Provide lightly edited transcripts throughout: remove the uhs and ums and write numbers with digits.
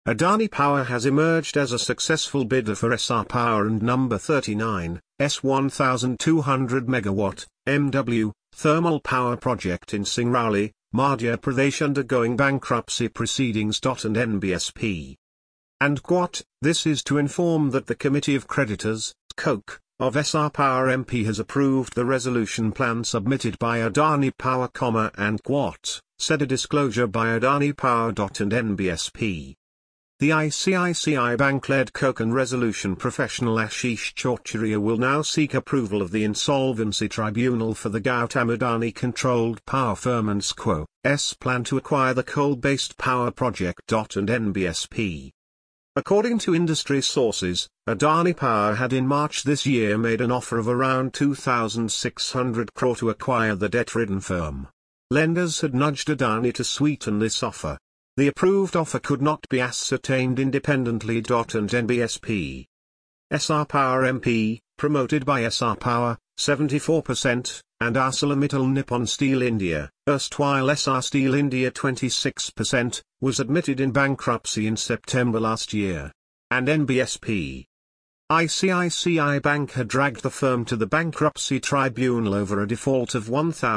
Adani Power has emerged as a successful bidder for Essar Power and number 39, S1200 MW, MW, thermal power project in Singrauli, Madhya Pradesh undergoing bankruptcy proceedings. And NBSP. And Quat, this is to inform that the Committee of Creditors, COC, of Essar Power MP has approved the resolution plan submitted by Adani Power, and Quat, said a disclosure by Adani Power. And NBSP. The ICICI Bank-led COC and resolution professional Ashish Chourchia will now seek approval of the Insolvency Tribunal for the Gautam Adani-controlled power firm and SQO's plan to acquire the coal-based power project. And NBSP. According to industry sources, Adani Power had in March this year made an offer of around 2,600 crore to acquire the debt-ridden firm. Lenders had nudged Adani to sweeten this offer. The approved offer could not be ascertained independently. And NBSP. Essar Power MP, promoted by Essar Power, 74%, and ArcelorMittal Nippon Steel India, erstwhile Essar Steel India 26%, was admitted in bankruptcy in September last year. And NBSP. ICICI Bank had dragged the firm to the bankruptcy tribunal over a default of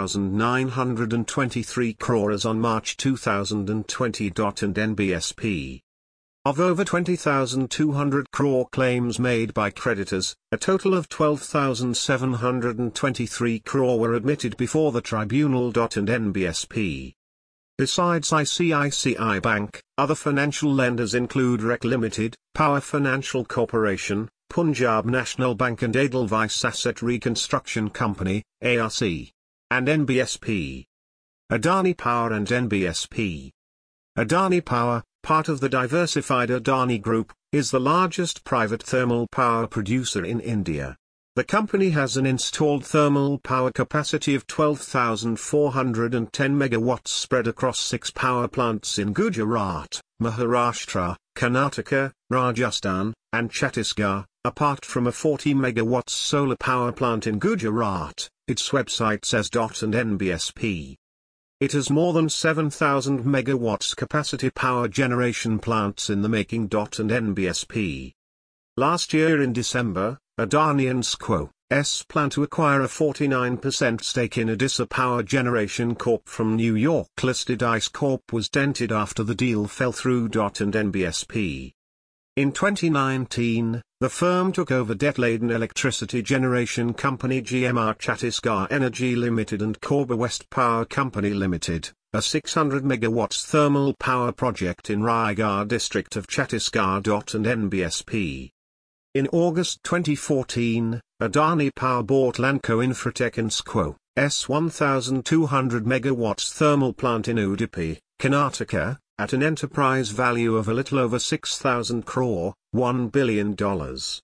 1,923 crores on March 2020. And NBSP. Of over 20,200 crore claims made by creditors, a total of 12,723 crore were admitted before the tribunal. And NBSP. Besides ICICI Bank, other financial lenders include REC Limited, Power Financial Corporation, Punjab National Bank and Edelweiss Asset Reconstruction Company, ARC. And NBSP. Adani Power and NBSP. Adani Power, part of the diversified Adani Group, is the largest private thermal power producer in India. The company has an installed thermal power capacity of 12,410 megawatts spread across 6 power plants in Gujarat, Maharashtra, Karnataka, Rajasthan, and Chhattisgarh, apart from a 40 megawatts solar power plant in Gujarat, its website says. And NBSP. It has more than 7,000 megawatts capacity power generation plants in the making. And NBSP. Last year in December, Adani and SQO's plan to acquire a 49% stake in Odisha Power Generation Corp from New York-listed ICE Corp was dented after the deal fell through. And NBSP. In 2019, the firm took over debt-laden electricity generation company GMR Chhattisgarh Energy Limited and Korba West Power Company Limited, a 600 megawatts thermal power project in Raigad district of Chhattisgarh. And NBSP. In August 2014, Adani Power bought Lanco Infratech and SQO's 1,200 megawatts thermal plant in Udupi, Karnataka, at an enterprise value of a little over 6,000 crore, $1 billion.